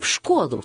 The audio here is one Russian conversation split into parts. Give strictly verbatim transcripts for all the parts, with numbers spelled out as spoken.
в школу.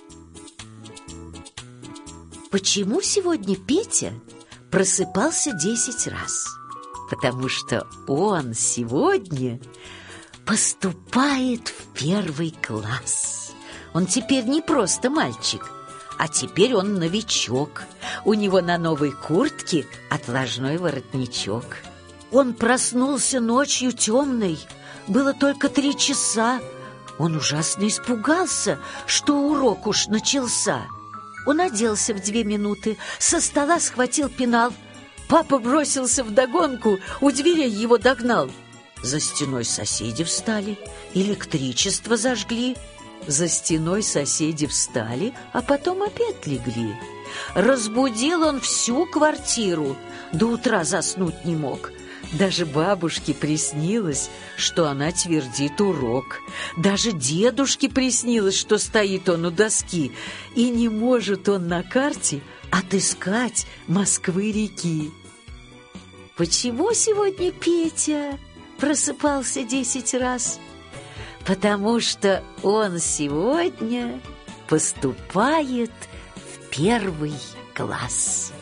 Почему сегодня Петя просыпался десять раз? Потому что он сегодня поступает в первый класс. Он теперь не просто мальчик, а теперь он новичок. У него на новой куртке отложной воротничок. Он проснулся ночью темной, было только три часа. Он ужасно испугался, что урок уж начался. Он оделся в две минуты, со стола схватил пенал. Папа бросился вдогонку, у дверей его догнал. За стеной соседи встали, электричество зажгли. За стеной соседи встали, а потом опять легли. Разбудил он всю квартиру, до утра заснуть не мог. Даже бабушке приснилось, что она твердит урок. Даже дедушке приснилось, что стоит он у доски, и не может он на карте отыскать Москвы-реки. Почему сегодня Петя просыпался десять раз? Потому что он сегодня поступает в первый класс.